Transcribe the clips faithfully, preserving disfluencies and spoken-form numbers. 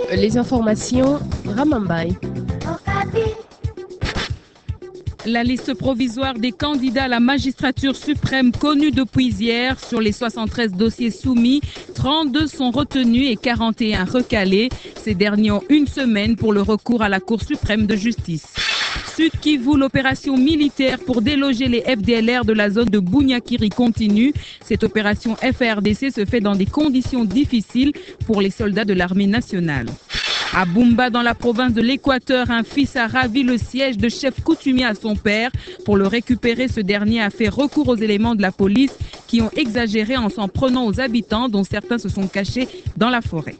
Les informations, Ramambaye. La liste provisoire des candidats à la magistrature suprême connue depuis hier. Sur les soixante-treize dossiers soumis, trente-deux sont retenus et quarante et un recalés. Ces derniers ont une semaine pour le recours à la Cour suprême de justice. Sud Kivu, l'opération militaire pour déloger les F D L R de la zone de Bunyakiri continue. Cette opération F A R D C se fait dans des conditions difficiles pour les soldats de l'armée nationale. À Bumba, dans la province de l'Équateur, un fils a ravi le siège de chef coutumier à son père. Pour le récupérer, ce dernier a fait recours aux éléments de la police qui ont exagéré en s'en prenant aux habitants, dont certains se sont cachés dans la forêt.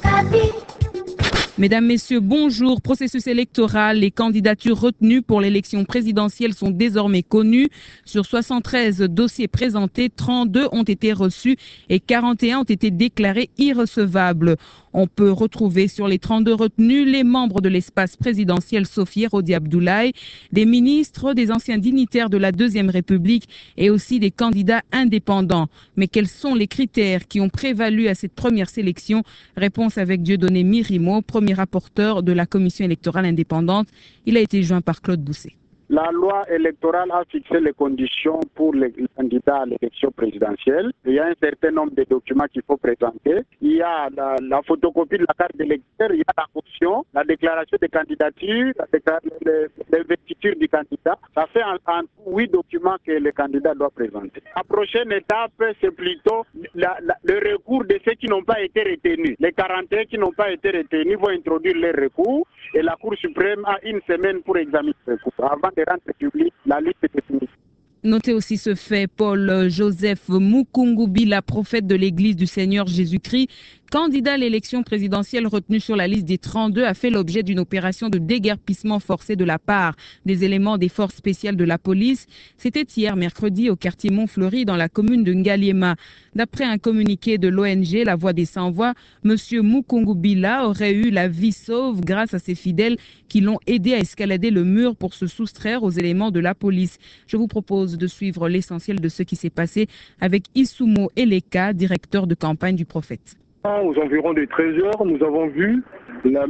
Mesdames, Messieurs, bonjour. Processus électoral. Les candidatures retenues pour l'élection présidentielle sont désormais connues. Sur soixante-treize dossiers présentés, trente-deux ont été reçus et quarante et un ont été déclarés irrecevables. On peut retrouver sur les trente-deux retenus les membres de l'espace présidentiel Sophie Rodi Abdoulaye, des ministres, des anciens dignitaires de la Deuxième République et aussi des candidats indépendants. Mais quels sont les critères qui ont prévalu à cette première sélection? Réponse avec Dieudonné Mirimo, premier rapporteur de la commission électorale indépendante. Il a été joint par Claude Bousset. La loi électorale a fixé les conditions pour les candidats à l'élection présidentielle. Il y a un certain nombre de documents qu'il faut présenter. Il y a la, la photocopie de la carte d'électeur, il y a la caution, la déclaration de candidature, l'investiture du candidat. Ça fait en, en huit documents que le candidat doit présenter. La prochaine étape, c'est plutôt la, la, le recours de ceux qui n'ont pas été retenus. Les quarante et un qui n'ont pas été retenus vont introduire les recours et la Cour suprême a une semaine pour examiner le recours. Avant de rendre public la liste définitive. Notez aussi ce fait, Paul Joseph Mukungubi, la prophète de l'Église du Seigneur Jésus-Christ, candidat à l'élection présidentielle retenu sur la liste des trente-deux, a fait l'objet d'une opération de déguerpissement forcé de la part des éléments des forces spéciales de la police. C'était hier mercredi au quartier Montfleury dans la commune de Ngaliema. D'après un communiqué de l'O N G La Voix des Sans-Voix, M. Mukungubila aurait eu la vie sauve grâce à ses fidèles qui l'ont aidé à escalader le mur pour se soustraire aux éléments de la police. Je vous propose de suivre l'essentiel de ce qui s'est passé avec Isumo Eleka, directeur de campagne du prophète. Aux environs des treize heures, nous avons vu la,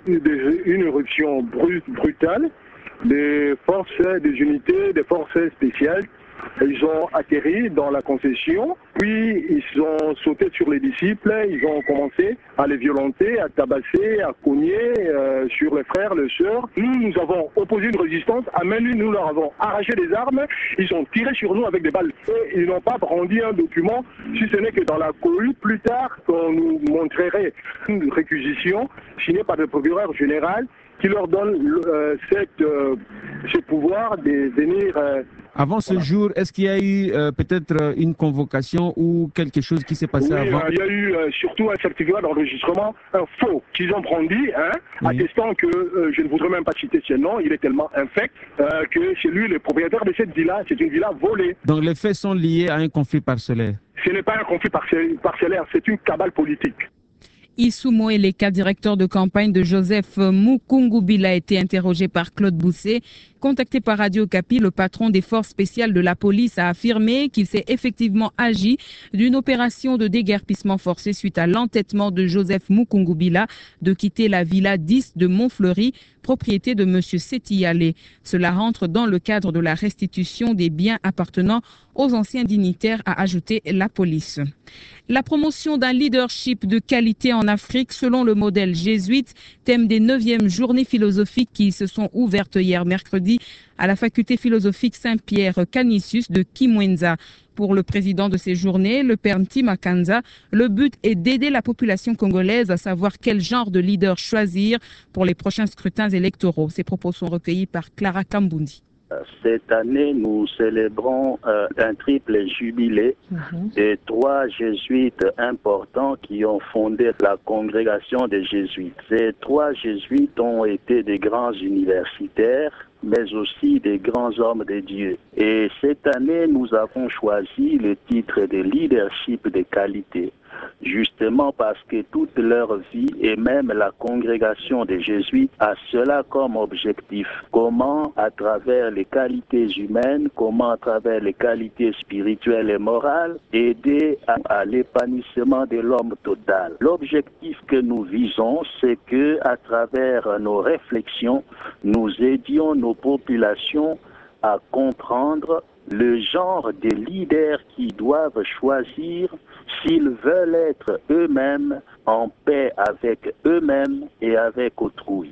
une éruption brutale des forces, des unités, des forces spéciales. Ils ont atterri dans la concession, puis ils ont sauté sur les disciples, ils ont commencé à les violenter, à tabasser, à cogner euh, sur les frères, les sœurs. Nous, nous avons opposé une résistance, à main nue, nous leur avons arraché des armes, ils ont tiré sur nous avec des balles. Et ils n'ont pas brandi un document, si ce n'est que dans la cohue, plus tard, qu'on nous montrerait une réquisition signée par le procureur général qui leur donne euh, cette, euh, ce pouvoir de venir... Euh, Avant ce voilà. jour, est-ce qu'il y a eu euh, peut-être une convocation ou quelque chose qui s'est passé oui, avant? euh, Il y a eu euh, surtout un certificat d'enregistrement, un faux, qu'ils ont brandi, hein, oui. attestant que, euh, je ne voudrais même pas citer ce nom, il est tellement infect, euh, que c'est lui le propriétaire de cette villa, c'est une villa volée. Donc les faits sont liés à un conflit parcellaire? Ce n'est pas un conflit parcellaire, c'est une cabale politique. Isumo Eleka, directeur de campagne de Joseph Mukungubila, a été interrogé par Claude Bousset. Contacté par Radio Okapi, le patron des forces spéciales de la police a affirmé qu'il s'est effectivement agi d'une opération de déguerpissement forcé suite à l'entêtement de Joseph Mukungubila de quitter la villa dix de Montfleury, propriété de M. Setiyale. Cela rentre dans le cadre de la restitution des biens appartenant aux anciens dignitaires, a ajouté la police. La promotion d'un leadership de qualité en Afrique selon le modèle jésuite, thème des neuvièmes journées philosophiques qui se sont ouvertes hier mercredi à la faculté philosophique Saint-Pierre Canisius de Kimwenza. Pour le président de ces journées, le père Ntimakanza, le but est d'aider la population congolaise à savoir quel genre de leader choisir pour les prochains scrutins électoraux. Ces propos sont recueillis par Clara Kambundi. Cette année, nous célébrons euh, un triple jubilé mm-hmm. des trois jésuites importants qui ont fondé la congrégation des jésuites. Ces trois jésuites ont été des grands universitaires, mais aussi des grands hommes de Dieu. Et cette année, nous avons choisi le titre de leadership de qualité. justement parce que toute leur vie et même la congrégation des jésuites a cela comme objectif. Comment, à travers les qualités humaines, comment à travers les qualités spirituelles et morales, aider à, à l'épanouissement de l'homme total. L'objectif que nous visons, c'est que à travers nos réflexions, nous aidions nos populations à comprendre le genre de leaders qui doivent choisir s'ils veulent être eux-mêmes en paix avec eux-mêmes et avec autrui.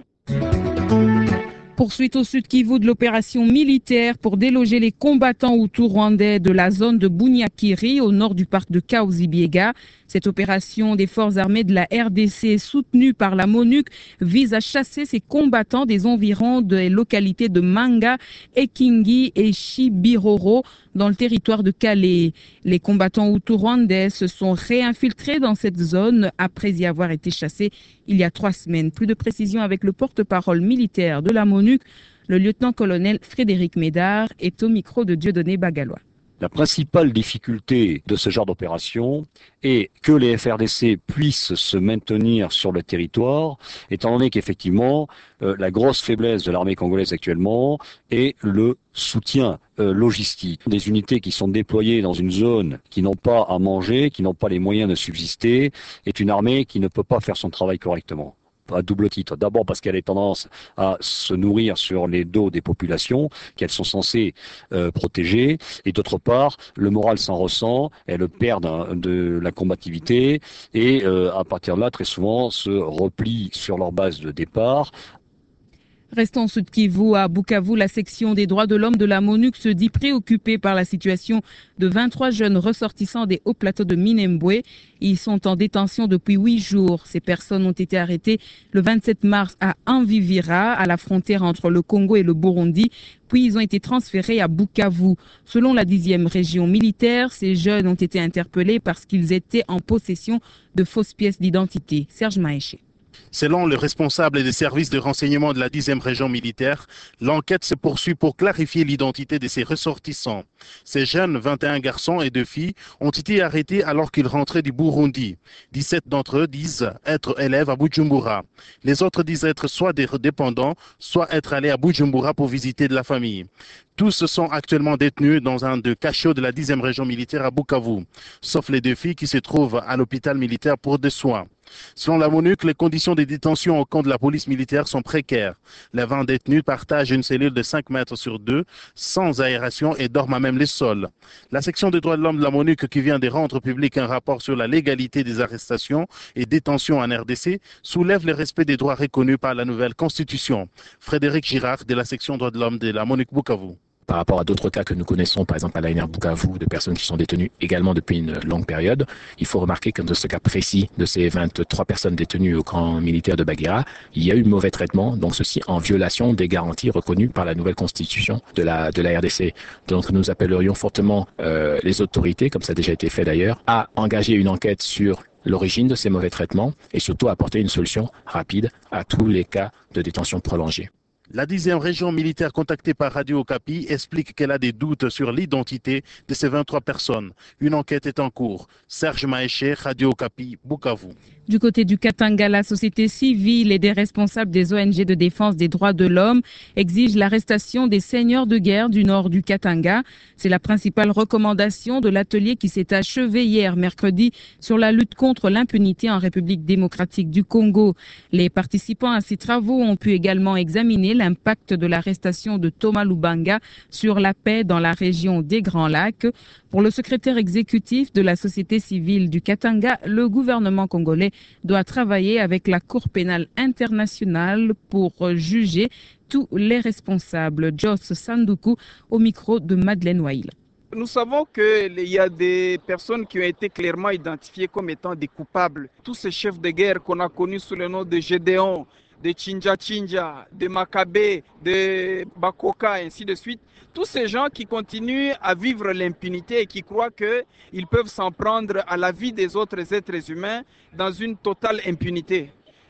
Poursuite au sud Kivu de l'opération militaire pour déloger les combattants hutus rwandais de la zone de Bunyakiri au nord du parc de Kahuzi-Biega. Cette opération des forces armées de la R D C soutenue par la MONUC vise à chasser ces combattants des environs des localités de Manga, Ekingi et Chibiroro dans le territoire de Calais. Les combattants hutus rwandais se sont réinfiltrés dans cette zone après y avoir été chassés il y a trois semaines. Plus de précisions avec le porte-parole militaire de la MONUC, le lieutenant-colonel Frédéric Médard, est au micro de Dieudonné Bagalois. La principale difficulté de ce genre d'opération est que les F R D C puissent se maintenir sur le territoire, étant donné qu'effectivement, euh, la grosse faiblesse de l'armée congolaise actuellement est le soutien euh, logistique. Des unités qui sont déployées dans une zone qui n'ont pas à manger, qui n'ont pas les moyens de subsister, est une armée qui ne peut pas faire son travail correctement. À double titre. D'abord parce qu'elle a tendance à se nourrir sur les dos des populations qu'elles sont censées euh, protéger, et d'autre part, le moral s'en ressent, elles perdent de la combativité et euh, à partir de là, très souvent, se replient sur leur base de départ. Restons en Sud Kivu, à Bukavu, la section des droits de l'homme de la MONUC se dit préoccupée par la situation de vingt-trois jeunes ressortissants des hauts plateaux de Minembwe. Ils sont en détention depuis huit jours. Ces personnes ont été arrêtées le vingt-sept mars à Anvivira, à la frontière entre le Congo et le Burundi. Puis ils ont été transférés à Bukavu. Selon la dixième région militaire, ces jeunes ont été interpellés parce qu'ils étaient en possession de fausses pièces d'identité. Serge Maéché. Selon le responsable des services de renseignement de la dixième région militaire, l'enquête se poursuit pour clarifier l'identité de ces ressortissants. Ces jeunes, vingt et un garçons et deux filles, ont été arrêtés alors qu'ils rentraient du Burundi. dix-sept d'entre eux disent être élèves à Bujumbura. Les autres disent être soit des dépendants, soit être allés à Bujumbura pour visiter de la famille. Tous sont actuellement détenus dans un de cachots de la dixième région militaire à Bukavu, sauf les deux filles qui se trouvent à l'hôpital militaire pour des soins. Selon la MONUC, les conditions de détention au camp de la police militaire sont précaires. Les vingt détenus partagent une cellule de cinq mètres sur deux, sans aération et dorment à même les sols. La section des droits de l'homme de la MONUC, qui vient de rendre public un rapport sur la légalité des arrestations et détentions en R D C, soulève le respect des droits reconnus par la nouvelle constitution. Frédéric Girard, de la section droits de l'homme de la MONUC Bukavu. Par rapport à d'autres cas que nous connaissons, par exemple à l'A N R Bukavu, de personnes qui sont détenues également depuis une longue période, il faut remarquer que dans ce cas précis de ces vingt-trois personnes détenues au camp militaire de Bagira, il y a eu mauvais traitement, donc ceci en violation des garanties reconnues par la nouvelle constitution de la, de la R D C. Donc nous appellerions fortement euh, les autorités, comme ça a déjà été fait d'ailleurs, à engager une enquête sur l'origine de ces mauvais traitements et surtout apporter une solution rapide à tous les cas de détention prolongée. La dixième région militaire contactée par Radio Okapi explique qu'elle a des doutes sur l'identité de ces vingt-trois personnes. Une enquête est en cours. Serge Maéché, Radio Okapi, Bukavu. Du côté du Katanga, la société civile et des responsables des O N G de défense des droits de l'homme exigent l'arrestation des seigneurs de guerre du nord du Katanga. C'est la principale recommandation de l'atelier qui s'est achevé hier mercredi sur la lutte contre l'impunité en République démocratique du Congo. Les participants à ces travaux ont pu également examiner l'impact de l'arrestation de Thomas Lubanga sur la paix dans la région des Grands Lacs. Pour le secrétaire exécutif de la société civile du Katanga, le gouvernement congolais doit travailler avec la Cour pénale internationale pour juger tous les responsables. Joss Sanduku au micro de Madeleine Wail. Nous savons qu'il y a des personnes qui ont été clairement identifiées comme étant des coupables. Tous ces chefs de guerre qu'on a connus sous le nom de Gédéon, de Chinja Chinja, de Makabé, de Bakoka, ainsi de suite. Tous ces gens qui continuent à vivre l'impunité et qui croient qu'ils peuvent s'en prendre à la vie des autres êtres humains dans une totale impunité.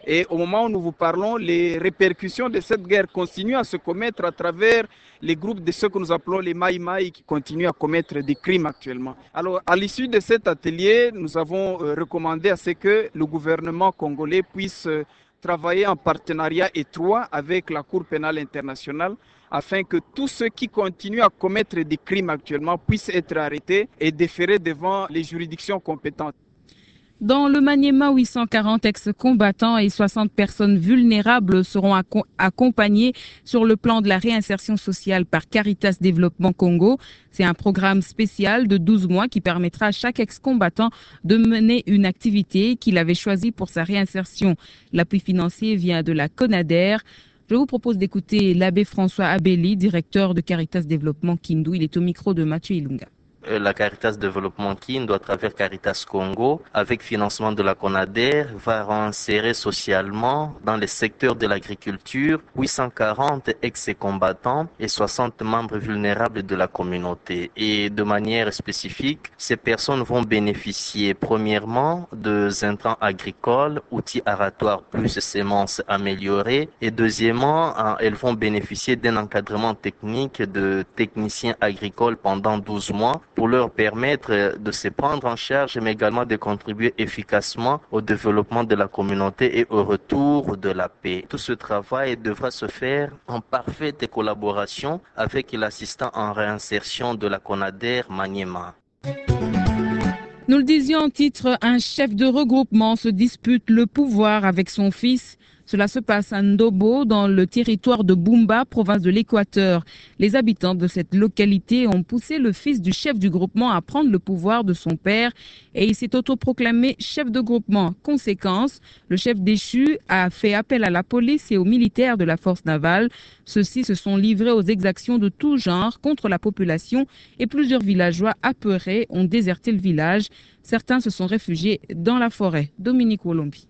Et au moment où nous vous parlons, les répercussions de cette guerre continuent à se commettre à travers les groupes de ceux que nous appelons les Maï Maï qui continuent à commettre des crimes actuellement. Alors, à l'issue de cet atelier, nous avons euh, recommandé à ce que le gouvernement congolais puisse euh, travailler en partenariat étroit avec la Cour pénale internationale afin que tous ceux qui continuent à commettre des crimes actuellement puissent être arrêtés et déférés devant les juridictions compétentes. Dans le Maniema, huit cent quarante ex-combattants et soixante personnes vulnérables seront accompagnés sur le plan de la réinsertion sociale par Caritas Développement Congo. C'est un programme spécial de douze mois qui permettra à chaque ex-combattant de mener une activité qu'il avait choisie pour sa réinsertion. L'appui financier vient de la CONADER. Je vous propose d'écouter l'abbé François Abeli, directeur de Caritas Développement Kindu. Il est au micro de Mathieu Ilunga. La Caritas Développement Kindu, à travers Caritas Congo, avec financement de la CONADER, va réinsérer socialement dans les secteurs de l'agriculture huit cent quarante ex-combattants et soixante membres vulnérables de la communauté. Et de manière spécifique, ces personnes vont bénéficier premièrement de intrants agricoles, outils aratoires plus semences améliorées, et deuxièmement, elles vont bénéficier d'un encadrement technique de techniciens agricoles pendant douze mois, pour leur permettre de se prendre en charge, mais également de contribuer efficacement au développement de la communauté et au retour de la paix. Tout ce travail devra se faire en parfaite collaboration avec l'assistant en réinsertion de la CONADER, Maniema. Nous le disions en titre, un chef de regroupement se dispute le pouvoir avec son fils. Cela se passe à Ndobo, dans le territoire de Bumba, province de l'Équateur. Les habitants de cette localité ont poussé le fils du chef du groupement à prendre le pouvoir de son père et il s'est autoproclamé chef de groupement. Conséquence, le chef déchu a fait appel à la police et aux militaires de la force navale. Ceux-ci se sont livrés aux exactions de tout genre contre la population et plusieurs villageois apeurés ont déserté le village. Certains se sont réfugiés dans la forêt. Dominique Wolombi.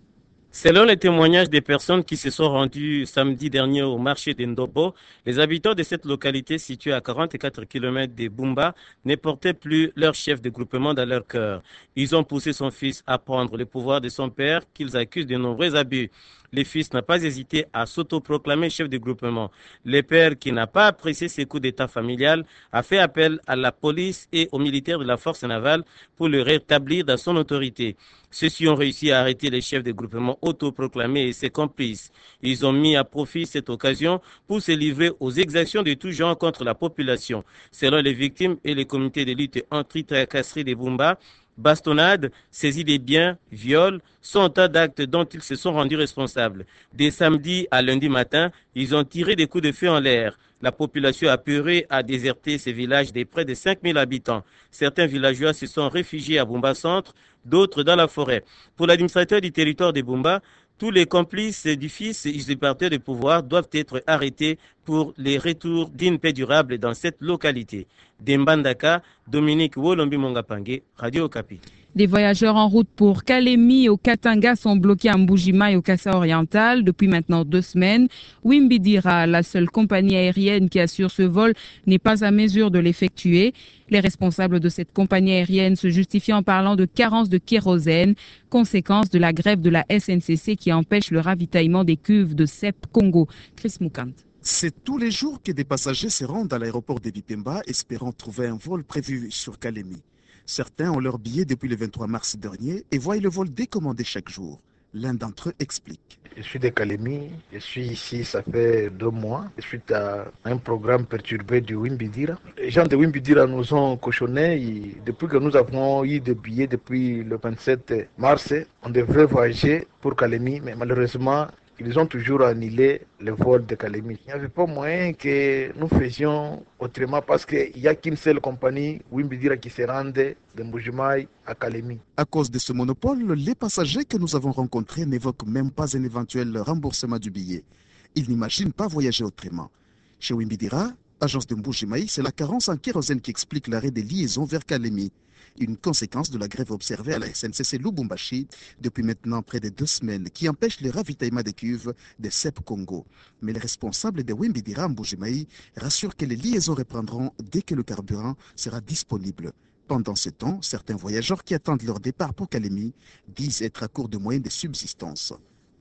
Selon les témoignages des personnes qui se sont rendues samedi dernier au marché de Ndobo, les habitants de cette localité située à quarante-quatre kilomètres de Bumba ne portaient plus leur chef de groupement dans leur cœur. Ils ont poussé son fils à prendre le pouvoir de son père qu'ils accusent de nombreux abus. Le fils n'a pas hésité à s'autoproclamer chef de groupement. Le père, qui n'a pas apprécié ces coups d'état familial, a fait appel à la police et aux militaires de la force navale pour le rétablir dans son autorité. Ceux-ci ont réussi à arrêter les chefs de groupement autoproclamés et ses complices. Ils ont mis à profit cette occasion pour se livrer aux exactions de tout genre contre la population. Selon les victimes et les comités de lutte anti-tracasserie de Bumba, bastonnades, saisie des biens, viols, sont autant d'actes dont ils se sont rendus responsables. Dès samedi à lundi matin, ils ont tiré des coups de feu en l'air. La population apeurée a déserté ces villages de près de cinq mille habitants. Certains villageois se sont réfugiés à Bumba Centre, d'autres dans la forêt. Pour l'administrateur du territoire de Bumba, tous les complices du fils usurpateur de pouvoir doivent être arrêtés pour les retours d'une paix durable dans cette localité. Dembandaka, Dominique Wolombi Mongapangue, Radio Okapi. Des voyageurs en route pour Kalemi au Katanga sont bloqués à Mbujima et au Kassa oriental depuis maintenant deux semaines. Wimbidira, la seule compagnie aérienne qui assure ce vol, n'est pas à mesure de l'effectuer. Les responsables de cette compagnie aérienne se justifient en parlant de carence de kérosène, conséquence de la grève de la S N C C qui empêche le ravitaillement des cuves de C E P Congo. Chris Moukant. C'est tous les jours que des passagers se rendent à l'aéroport de Bipemba espérant trouver un vol prévu sur Kalemi. Certains ont leur billet depuis le vingt-trois mars dernier et voient le vol décommandé chaque jour. L'un d'entre eux explique. Je suis de Kalemi, je suis ici, ça fait deux mois, suite à un programme perturbé du Wimbidira. Les gens de Wimbidira nous ont cochonnés. Depuis que nous avons eu des billets depuis le vingt-sept mars, on devrait voyager pour Kalemi, mais malheureusement, ils ont toujours annulé le vol de Kalemi. Il n'y avait pas moyen que nous faisions autrement parce qu'il n'y a qu'une seule compagnie, Wimbidira, qui se rende de Mbujimaï à Kalemi. À cause de ce monopole, les passagers que nous avons rencontrés n'évoquent même pas un éventuel remboursement du billet. Ils n'imaginent pas voyager autrement. Chez Wimbidira, agence de Mbujimaï, c'est la carence en kérosène qui explique l'arrêt des liaisons vers Kalemi. Une conséquence de la grève observée à la S N C C Lubumbashi depuis maintenant près de deux semaines qui empêche le ravitaillement des cuves de C E P Congo. Mais les responsables de Wimbidira Mbujimaï rassurent que les liaisons reprendront dès que le carburant sera disponible. Pendant ce temps, certains voyageurs qui attendent leur départ pour Kalemi disent être à court de moyens de subsistance.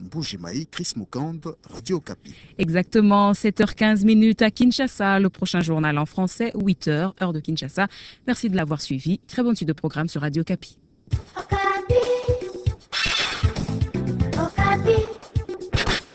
Mbujimaï, Chris Mukand, Radio Okapi. Exactement, sept heures quinze minutes à Kinshasa. Le prochain journal en français, huit heures, heure de Kinshasa. Merci de l'avoir suivi. Très bonne suite de programme sur Radio Okapi.